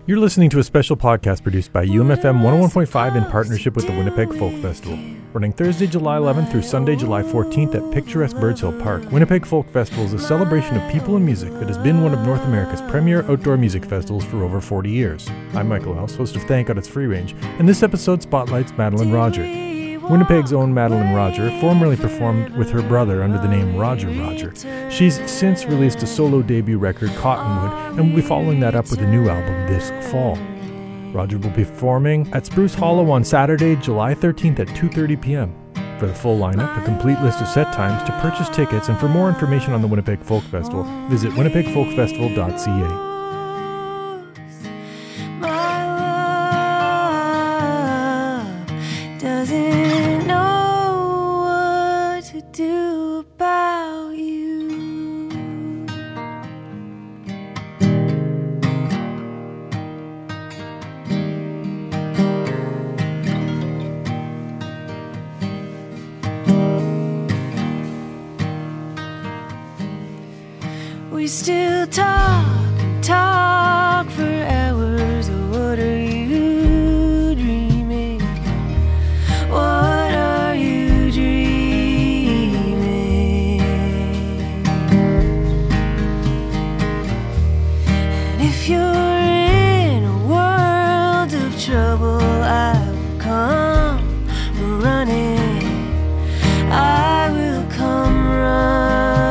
You're listening to a special podcast produced by UMFM 101.5 in partnership with the Winnipeg Folk Festival. Running Thursday, July 11th through Sunday, July 14th at picturesque Birds Hill Park, Winnipeg Folk Festival is a celebration of people and music that has been one of North America's premier outdoor music festivals for over 40 years. I'm Michael House, host of Thank God It's Free Range, and this episode spotlights Madeline Roger. Winnipeg's own Madeline Roger formerly performed with her brother under the name Roger Roger. She's since released a solo debut record, Cottonwood, and will be following that up with a new album this fall. Roger will be performing at Spruce Hollow on Saturday, July 13th at 2:30 p.m. For the full lineup, a complete list of set times, to purchase tickets, and for more information on the Winnipeg Folk Festival, visit winnipegfolkfestival.ca. We still talk and talk for hours. What are you dreaming? What are you dreaming? And if you're in a world of trouble, I will come running. I will come running.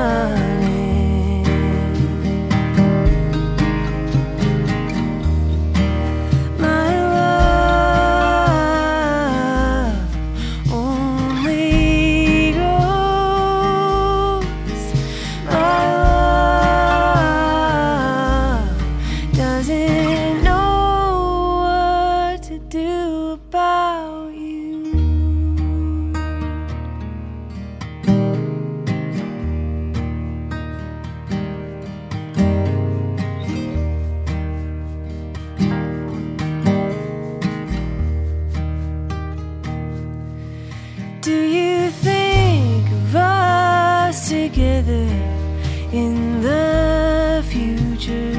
Do you think of us together in the future?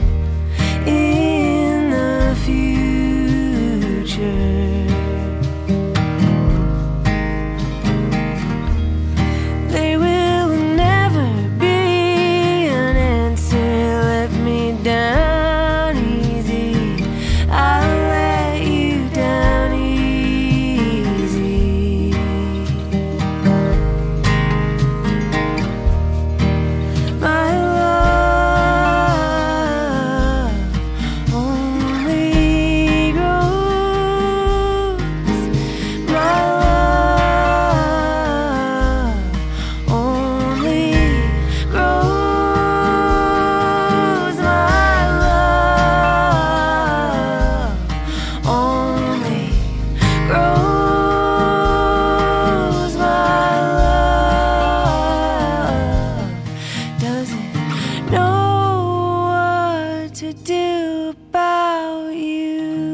In the future. There will never be an answer. Let me down easy. I'll let you down easy. My love only grows. My love only grows. My love only grows. My love doesn't know what to do about you.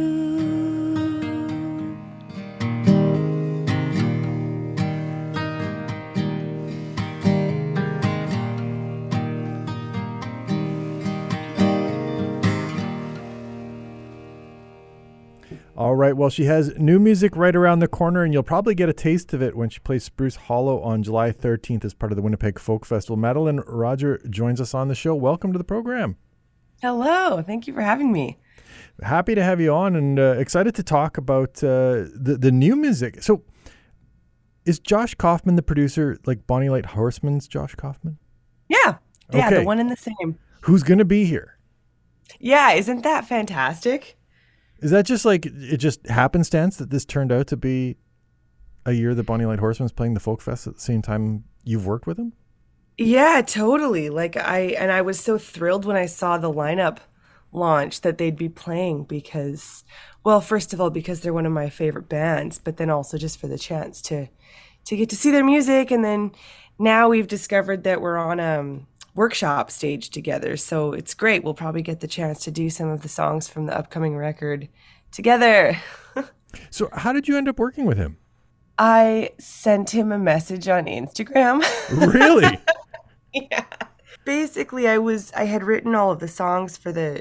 All right, well, she has new music right around the corner, and you'll probably get a taste of it when she plays Spruce Hollow on July 13th as part of the Winnipeg Folk Festival. Madeline Roger joins us on the show. Welcome to the program. Hello. Thank you for having me. Happy to have you on, and excited to talk about the new music. So is Josh Kaufman the producer, like Bonnie Light Horseman's Josh Kaufman? Yeah. Yeah, Okay. the one and the same. Who's going to be here? Yeah, isn't that fantastic? Is that just like, it just happenstance that this turned out to be a year that Bonnie Light Horseman's playing the Folk Fest at the same time you've worked with him? Yeah, totally. Like I was so thrilled when I saw the lineup launch that they'd be playing because, well, first of all, because they're one of my favorite bands, but then also just for the chance to get to see their music. And then now we've discovered that we're on workshop stage together. So it's great. We'll probably get the chance to do some of the songs from the upcoming record together. So how did you end up working with him? I sent him a message on Instagram. Really? Yeah. Basically, I had written all of the songs for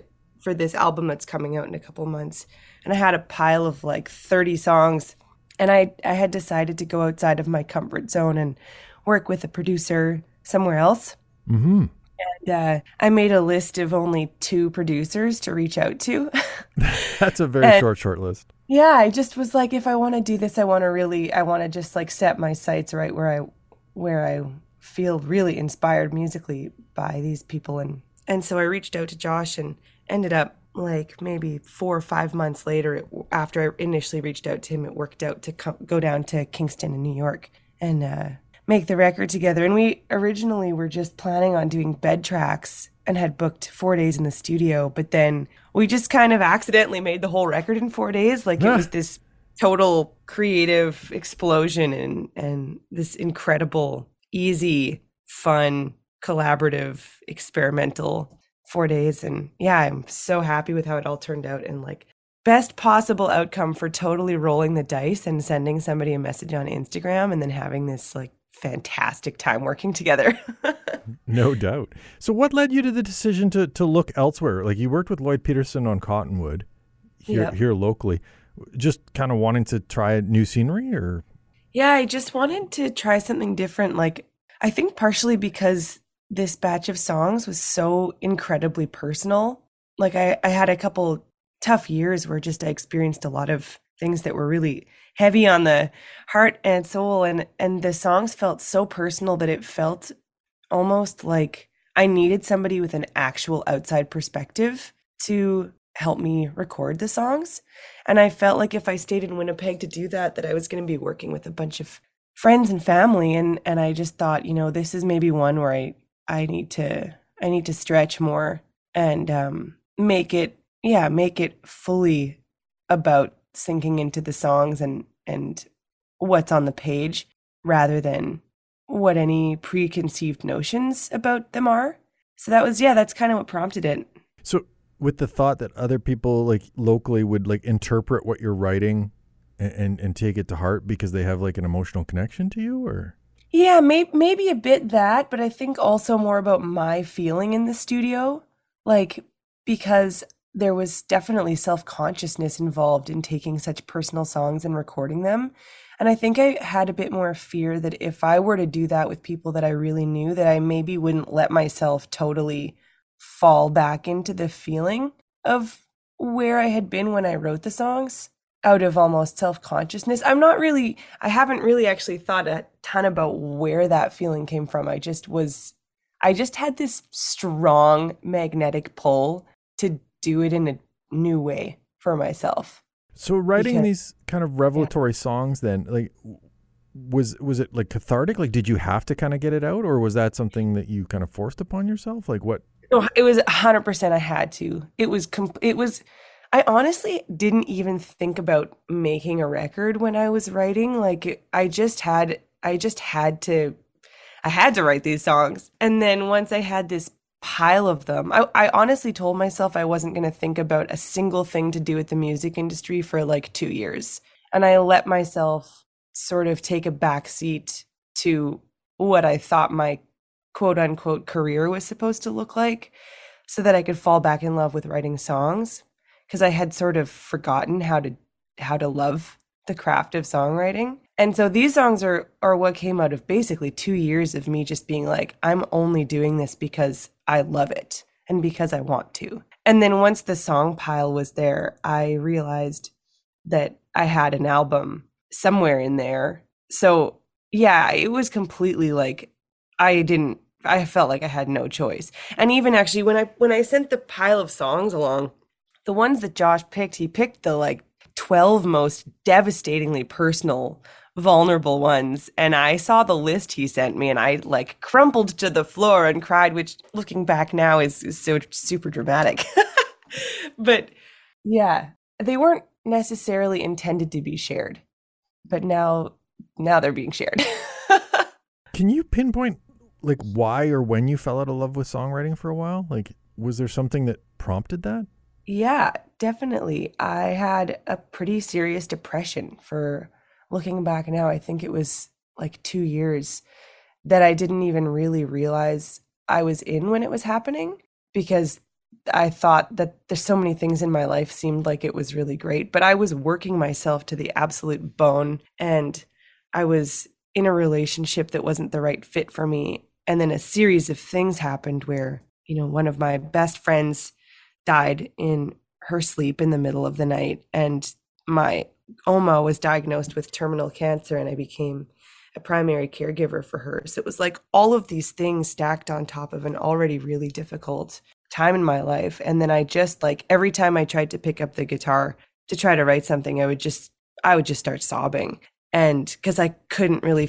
for this album that's coming out in a couple months. And I had a pile of like 30 songs. And I had decided to go outside of my comfort zone and work with a producer somewhere else. Mm-hmm. And I made a list of only 2 producers to reach out to. That's a very short list. Yeah, I just was like, if I want to do this, I want to just like set my sights right where I feel really inspired musically by these people. And so I reached out to Josh and ended up like maybe 4 or 5 months later, after I initially reached out to him, it worked out to go down to Kingston in New York and make the record together. And we originally were just planning on doing bed tracks and had booked 4 days in the studio, but then we just kind of accidentally made the whole record in 4 days. Like it was this total creative explosion and this incredible, easy, fun, collaborative, experimental 4 days. And yeah, I'm so happy with how it all turned out, and like best possible outcome for totally rolling the dice and sending somebody a message on Instagram and then having this like fantastic time working together. No doubt. So what led you to the decision to look elsewhere? Like you worked with Lloyd Peterson on Cottonwood here locally, just kind of wanting to try new scenery, or? Yeah, I just wanted to try something different. Like I think partially because this batch of songs was so incredibly personal. Like I had a couple tough years where just I experienced a lot of things that were really heavy on the heart and soul, and the songs felt so personal that it felt almost like I needed somebody with an actual outside perspective to help me record the songs. And I felt like if I stayed in Winnipeg to do that I was going to be working with a bunch of friends and family, and I just thought, you know, this is maybe one where I need to stretch more and make it fully about sinking into the songs and what's on the page rather than what any preconceived notions about them are. So that's kind of what prompted it. So with the thought that other people like locally would like interpret what you're writing and take it to heart because they have like an emotional connection to you, or? Yeah, maybe a bit that, but I think also more about my feeling in the studio, like because there was definitely self-consciousness involved in taking such personal songs and recording them. And I think I had a bit more fear that if I were to do that with people that I really knew, that I maybe wouldn't let myself totally fall back into the feeling of where I had been when I wrote the songs out of almost self-consciousness. I haven't really actually thought a ton about where that feeling came from. I just had this strong magnetic pull to do it in a new way for myself. So writing these kind of revelatory songs then, like, was it like cathartic? Like, did you have to kind of get it out, or was that something that you kind of forced upon yourself? Like what? No, it was 100% I had to. I honestly didn't even think about making a record when I was writing. Like I had to write these songs. And then once I had this pile of them, I honestly told myself I wasn't going to think about a single thing to do with the music industry for like 2 years. And I let myself sort of take a back seat to what I thought my quote unquote career was supposed to look like so that I could fall back in love with writing songs. Because I had sort of forgotten how to love the craft of songwriting. And so these songs are what came out of basically 2 years of me just being like, I'm only doing this because I love it and because I want to. And then once the song pile was there, I realized that I had an album somewhere in there. So yeah, it was completely like, I felt like I had no choice. And even actually when I sent the pile of songs along, the ones that Josh picked, he picked the like 12 most devastatingly personal, vulnerable ones. And I saw the list he sent me and I like crumpled to the floor and cried, which looking back now is so super dramatic. But yeah, they weren't necessarily intended to be shared, but now they're being shared. Can you pinpoint like why or when you fell out of love with songwriting for a while? Like, was there something that prompted that? Yeah, definitely. I had a pretty serious depression for, looking back now, I think it was like 2 years that I didn't even really realize I was in when it was happening, because I thought that there's so many things in my life seemed like it was really great, but I was working myself to the absolute bone, and I was in a relationship that wasn't the right fit for me. And then a series of things happened where, one of my best friends died in her sleep in the middle of the night, and my Oma was diagnosed with terminal cancer, and I became a primary caregiver for her. So it was like all of these things stacked on top of an already really difficult time in my life. And then I just, like, every time I tried to pick up the guitar to try to write something, I would just start sobbing. And because I couldn't really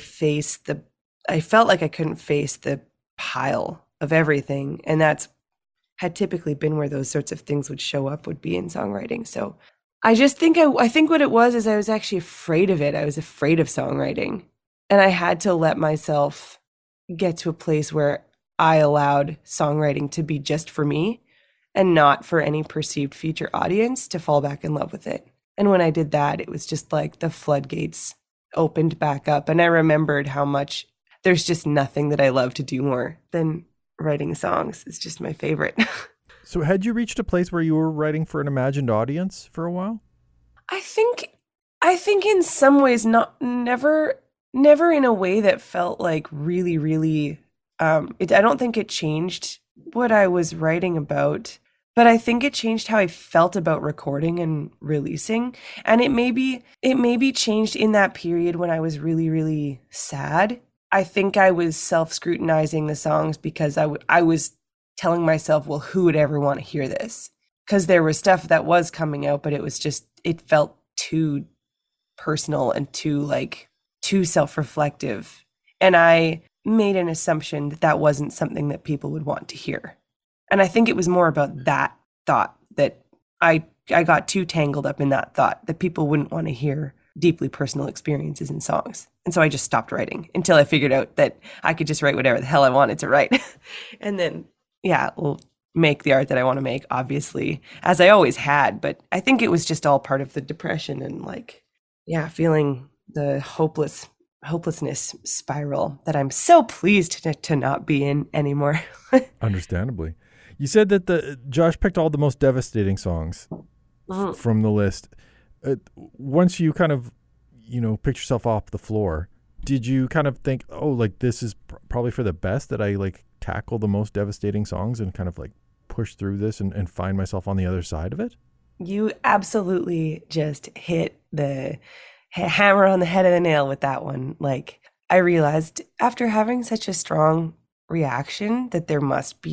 I felt like I couldn't face the pile of everything. And that's had typically been where those sorts of things would show up, would be in songwriting. So I just think I think what it was is I was actually afraid of it. I was afraid of songwriting. And I had to let myself get to a place where I allowed songwriting to be just for me and not for any perceived future audience to fall back in love with it. And when I did that, it was just like the floodgates opened back up. And I remembered how much there's just nothing that I love to do more than writing songs. It's just my favorite. So had you reached a place where you were writing for an imagined audience for a while? I think in some ways never in a way that felt like really, really, I don't think it changed what I was writing about, but I think it changed how I felt about recording and releasing. And it maybe changed in that period when I was really, really sad. I think I was self-scrutinizing the songs because I was telling myself, well, who would ever want to hear this? Because there was stuff that was coming out, but it felt too personal and too self-reflective. And I made an assumption that wasn't something that people would want to hear. And I think it was more about that thought, that I got too tangled up in that thought that people wouldn't want to hear deeply personal experiences in songs. And so I just stopped writing until I figured out that I could just write whatever the hell I wanted to write. And then, we'll make the art that I want to make, obviously, as I always had. But I think it was just all part of the depression and feeling the hopelessness spiral that I'm so pleased to not be in anymore. Understandably. You said that Josh picked all the most devastating songs from the list. Once you kind of, picked yourself off the floor, did you kind of think, this is probably for the best that I tackle the most devastating songs and kind of push through this and find myself on the other side of it? You absolutely just hit the hammer on the head of the nail with that one. I realized after having such a strong reaction that there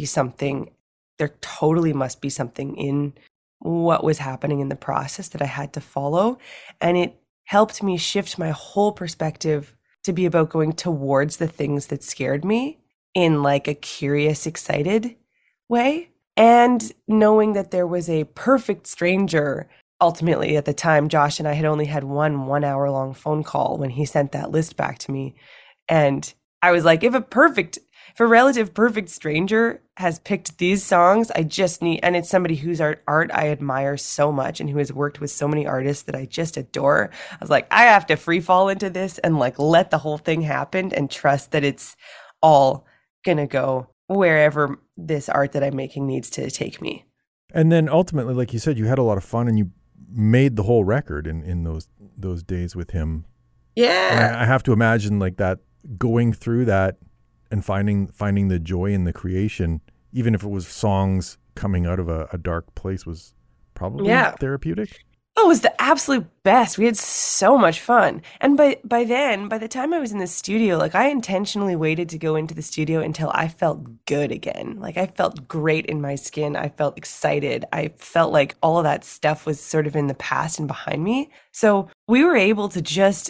totally must be something in what was happening in the process that I had to follow. And it helped me shift my whole perspective to be about going towards the things that scared me in a curious, excited way. And knowing that there was a perfect stranger. Ultimately, at the time, Josh and I had only had one hour-long phone call when he sent that list back to me. And I was like, if a relative perfect stranger has picked these songs, I just need, and it's somebody whose art I admire so much and who has worked with so many artists that I just adore. I was like, I have to free fall into this and let the whole thing happen and trust that it's all gonna go wherever this art that I'm making needs to take me. And then ultimately, like you said, you had a lot of fun and you made the whole record in those days with him. Yeah. And I have to imagine that going through that and finding the joy in the creation, even if it was songs coming out of a dark place, was probably therapeutic. Oh, it was the absolute best. We had so much fun. And by the time I was in the studio, I intentionally waited to go into the studio until I felt good again. I felt great in my skin. I felt excited. I felt like all of that stuff was sort of in the past and behind me. So we were able to just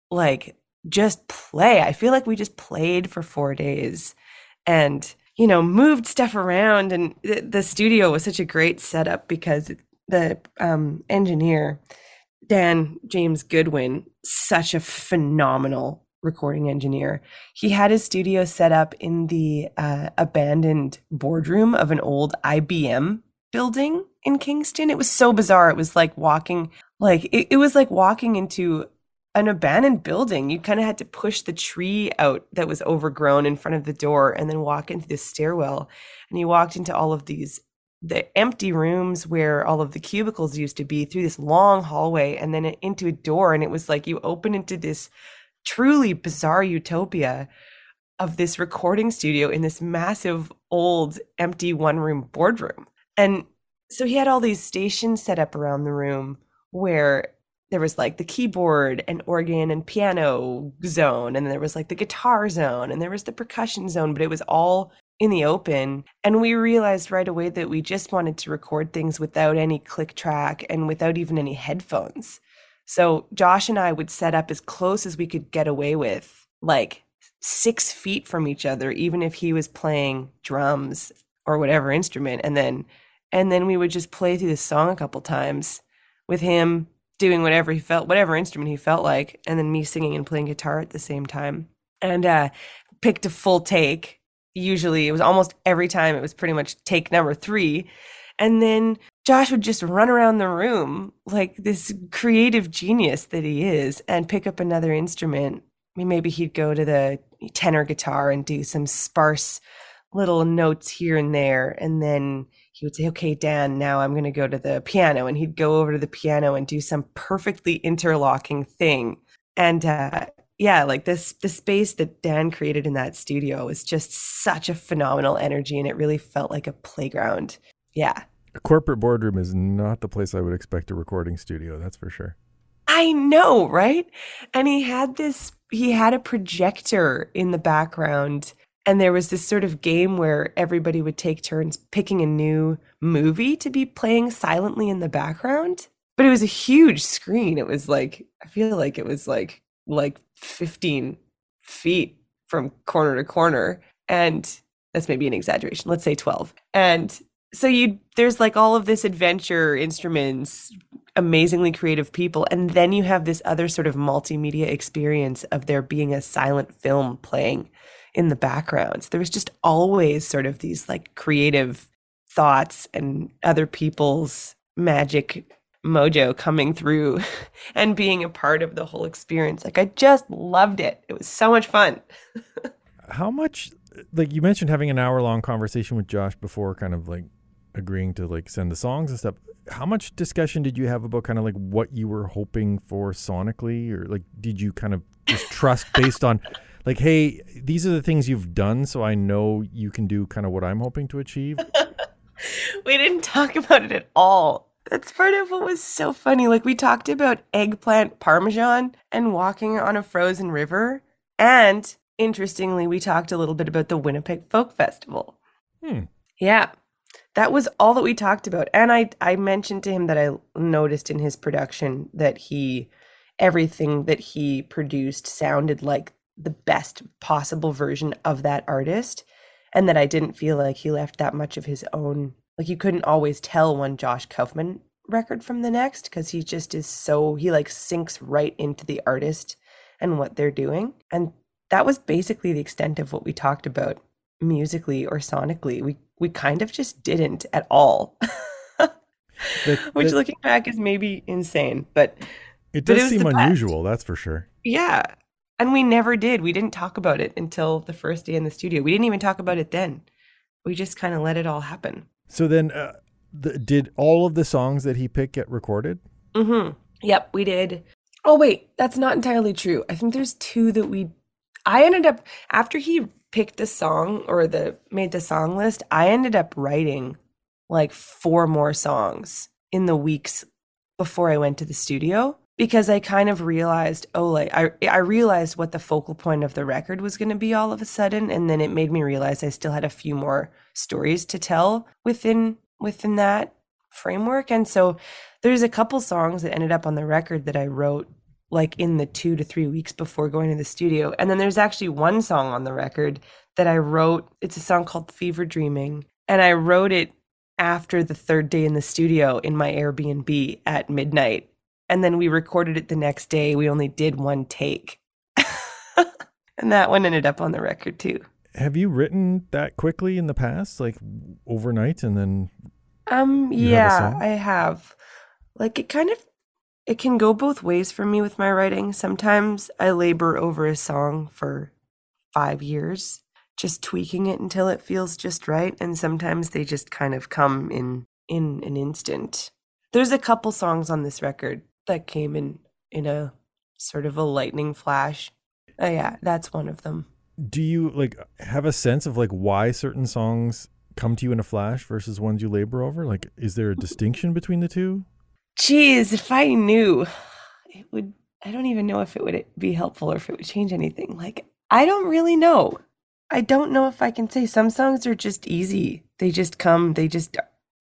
play. I feel like we just played for 4 days and, moved stuff around. And the studio was such a great setup because the engineer, Dan James Goodwin, such a phenomenal recording engineer. He had his studio set up in the abandoned boardroom of an old IBM building in Kingston. It was so bizarre. It was like walking into an abandoned building. You kind of had to push the tree out that was overgrown in front of the door and then walk into this stairwell. And you walked into all of these the empty rooms where all of the cubicles used to be, through this long hallway and then into a door. And it was like you open into this truly bizarre utopia of this recording studio in this massive old empty one-room boardroom. And so he had all these stations set up around the room where there was like the keyboard and organ and piano zone, and there was like the guitar zone, and there was the percussion zone, but it was all in the open. And we realized right away that we just wanted to record things without any click track and without even any headphones. So Josh and I would set up as close as we could get away with, like 6 feet from each other, even if he was playing drums or whatever instrument. And then we would just play through the song a couple times with him doing whatever instrument he felt like, and then me singing and playing guitar at the same time. And picked a full take. Usually it was almost every time it was pretty much take number 3. And then Josh would just run around the room like this creative genius that he is and pick up another instrument. I mean, maybe he'd go to the tenor guitar and do some sparse little notes here and there. And then he would say, okay, Dan, now I'm going to go to the piano. And he'd go over to the piano and do some perfectly interlocking thing. And like the space that Dan created in that studio was just such a phenomenal energy. And it really felt like a playground. Yeah. A corporate boardroom is not the place I would expect a recording studio, that's for sure. I know, right? And he had a projector in the background, and there was this sort of game where everybody would take turns picking a new movie to be playing silently in the background. But it was a huge screen. It was like, I feel like it was like 15 feet from corner to corner. And that's maybe an exaggeration. Let's say 12. And so there's like all of this adventure instruments, amazingly creative people. And then you have this other sort of multimedia experience of there being a silent film playing in the background. So there was just always sort of these like creative thoughts and other people's magic mojo coming through and being a part of the whole experience. Like I just loved it. It was so much fun. How much, like you mentioned having an hour-long conversation with Josh before kind of like agreeing to like send the songs and stuff. How much discussion did you have about kind of like what you were hoping for sonically, or like did you kind of just trust based on like, hey, these are the things you've done, so I know you can do kind of what I'm hoping to achieve? We didn't talk about it at all. That's part of what was so funny. Like we talked about eggplant parmesan and walking on a frozen river. And interestingly, we talked a little bit about the Winnipeg Folk Festival. Yeah. That was all that we talked about. And I mentioned to him that I noticed in his production that everything that he produced sounded like the best possible version of that artist. And that I didn't feel like he left that much of his own. Like you couldn't always tell one Josh Kaufman record from the next, because he just is he like sinks right into the artist and what they're doing. And that was basically the extent of what we talked about musically or sonically. We kind of just didn't at all. Which looking back is maybe insane, but it does seem unusual, that's for sure. Yeah. And we never did. We didn't talk about it until the first day in the studio. We didn't even talk about it then. We just kind of let it all happen. So then did all of the songs that he picked get recorded? Mm-hmm. Yep, we did. Oh, wait, that's not entirely true. I think there's 2 that I ended up, after he picked the song or made the song list, I ended up writing like 4 more songs in the weeks before I went to the studio, because I kind of realized, I realized what the focal point of the record was going to be all of a sudden. And then it made me realize I still had a few more stories to tell within that framework. And so there's a couple songs that ended up on the record that I wrote like in the 2 to 3 weeks before going to the studio. And then there's actually one song on the record that I wrote. It's a song called Fever Dreaming. And I wrote it after the 3rd day in the studio in my Airbnb at midnight. And then we recorded it the next day. We only did 1 take. And that one ended up on the record too. Have you written that quickly in the past, like overnight, and then? Yeah, I have. Like it can go both ways for me with my writing. Sometimes I labor over a song for 5 years just tweaking it until it feels just right. And sometimes they just kind of come in an instant. There's a couple songs on this record that came in a sort of a lightning flash. Yeah, that's one of them. Do you like have a sense of like why certain songs come to you in a flash versus ones you labor over? Like, is there a distinction between the two? Geez, if I knew, it would, I don't even know if it would be helpful or if it would change anything. Like, I don't really know. I don't know if I can say. Some songs are just easy. They just come, they just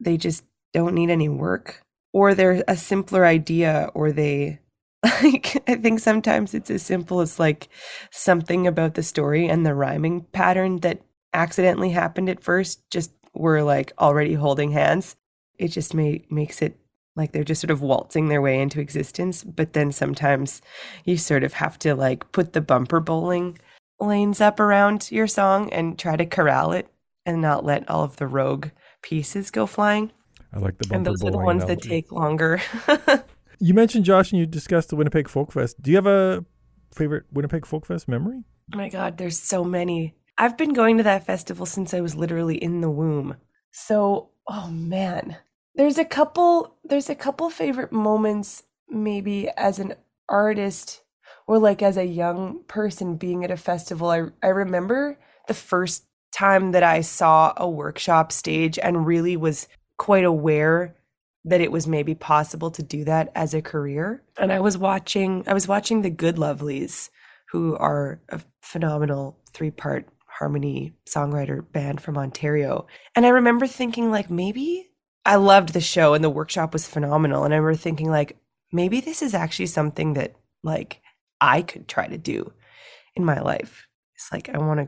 don't need any work. Or they're a simpler idea, or they, like, I think sometimes it's as simple as like something about the story and the rhyming pattern that accidentally happened at first, just were like already holding hands. It just makes it like they're just sort of waltzing their way into existence. But then sometimes you sort of have to like put the bumper bowling lanes up around your song and try to corral it and not let all of the rogue pieces go flying. I like the bumper And those are the bowling ones analogy. that take longer. You mentioned, Josh, and you discussed the Winnipeg Folk Fest. Do you have a favorite Winnipeg Folk Fest memory? Oh my God, there's so many. I've been going to that festival since I was literally in the womb. So, oh man, there's a couple favorite moments maybe as an artist or like as a young person being at a festival. I remember the first time that I saw a workshop stage and really was quite aware that it was maybe possible to do that as a career. And I was watching the Good Lovelies, who are a phenomenal 3-part harmony songwriter band from Ontario. And I remember thinking like, maybe I loved the show and the workshop was phenomenal. And I remember thinking like, maybe this is actually something that like I could try to do in my life. It's like, I want to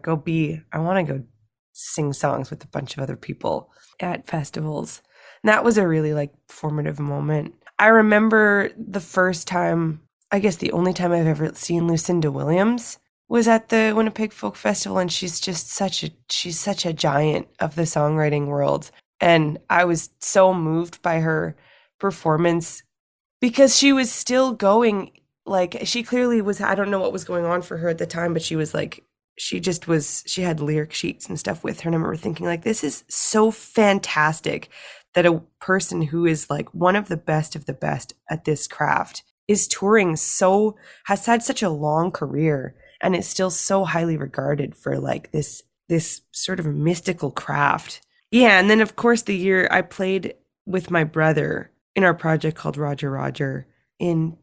go sing songs with a bunch of other people at festivals. And that was a really like formative moment. I remember the first time, I guess the only time I've ever seen Lucinda Williams was at the Winnipeg Folk Festival, and she's such a giant of the songwriting world. And I was so moved by her performance because she was still going, like she clearly was, I don't know what was going on for her at the time, but she was like, she had lyric sheets and stuff with her. And I remember thinking like, this is so fantastic that a person who is like one of the best at this craft is touring has had such a long career and is still so highly regarded for like this sort of mystical craft. Yeah. And then of course the year I played with my brother in our project called Roger Roger in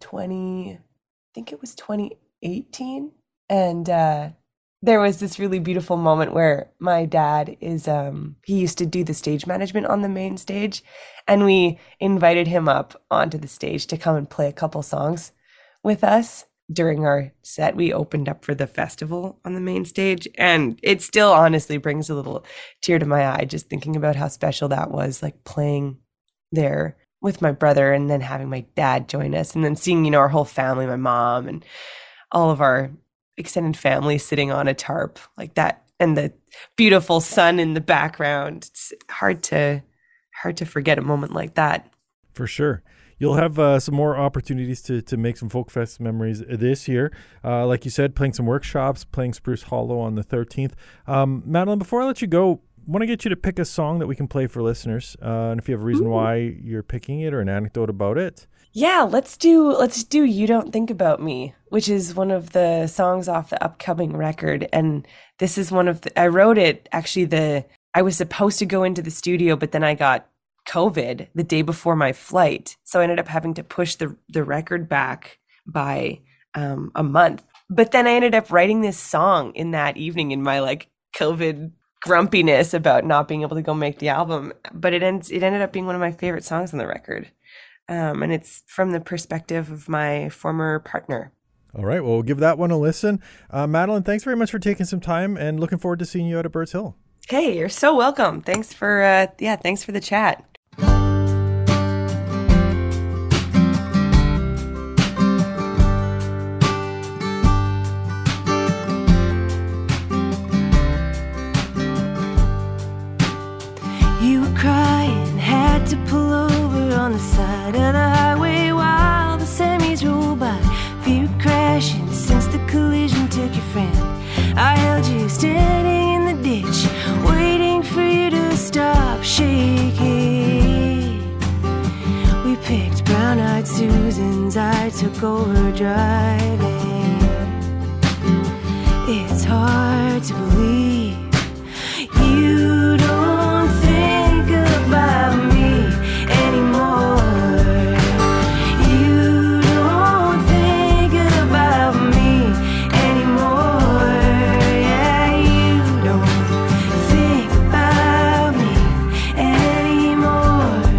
2018. And, there was this really beautiful moment where my dad he used to do the stage management on the main stage, and we invited him up onto the stage to come and play a couple songs with us during our set. We opened up for the festival on the main stage, and it still honestly brings a little tear to my eye just thinking about how special that was, like playing there with my brother and then having my dad join us and then seeing, our whole family, my mom and all of our extended family sitting on a tarp like that, and the beautiful sun in the background. It's hard to forget a moment like that. For sure. You'll have some more opportunities to make some Folk Fest memories this year. Like you said, playing some workshops, playing Spruce Hollow on the 13th. Madeline, before I let you go, I want to get you to pick a song that we can play for listeners. And if you have a reason why you're picking it or an anecdote about it. Yeah, let's do You Don't Think About Me, which is one of the songs off the upcoming record. And this is I wrote it actually I was supposed to go into the studio, but then I got COVID the day before my flight. So I ended up having to push the record back by a month. But then I ended up writing this song in that evening in my like COVID grumpiness about not being able to go make the album. But it ended up being one of my favorite songs on the record. And it's from the perspective of my former partner. All right. Well, we'll give that one a listen. Madeline, thanks very much for taking some time and looking forward to seeing you out at Birds Hill. Hey, you're so welcome. Thanks for the chat. You were crying, had to pull over on the side of the highway while the semis roll by. Fear crashing since the collision took your friend. I held you standing in the at Susan's, I took over driving. It's hard to believe you don't think about me anymore. You don't think about me anymore. Yeah, you don't think about me anymore.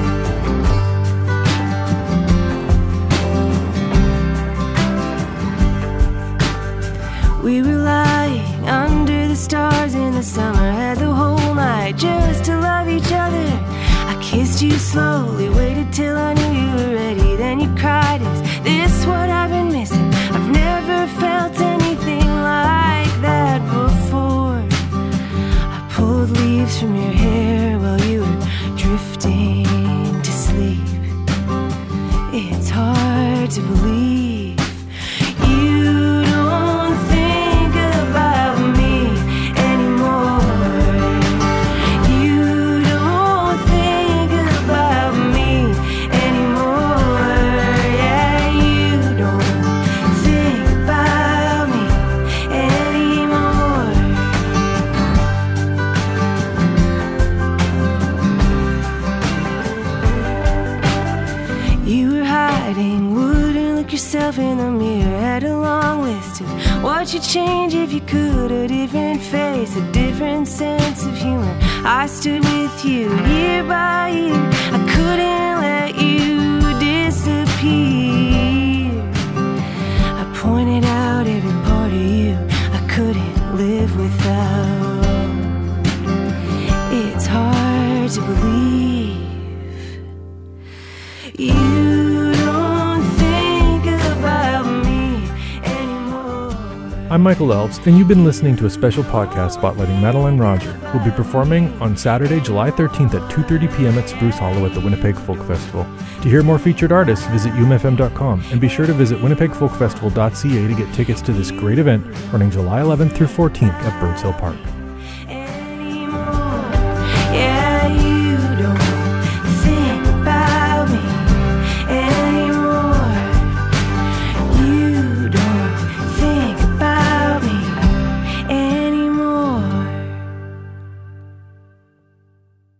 We were lying under the stars in the summer, had the whole night just to love each other. I kissed you slowly, waited till I knew you were ready. Then you cried, is this what I've been missing? I've never felt anything like that before. I pulled leaves from your hair while you were drifting to sleep. It's hard to believe you don't think about me anymore. You don't think about me anymore. Yeah, you don't think about me anymore. You were hiding, wouldn't look yourself in the mirror. Had a long list of what you'd change if you could. A different face, a different sense of humor. I stood with you year by year. I couldn't let you disappear. I pointed out every part of you I couldn't live without. It's hard to believe you don't think about me anymore. I'm Michael Elves, and you've been listening to a special podcast spotlighting Madeleine Roger, who will be performing on Saturday, July 13th at 2:30 p.m. at Spruce Hollow at the Winnipeg Folk Festival. To hear more featured artists, visit umfm.com, and be sure to visit winnipegfolkfestival.ca to get tickets to this great event running July 11th through 14th at Birds Hill Park.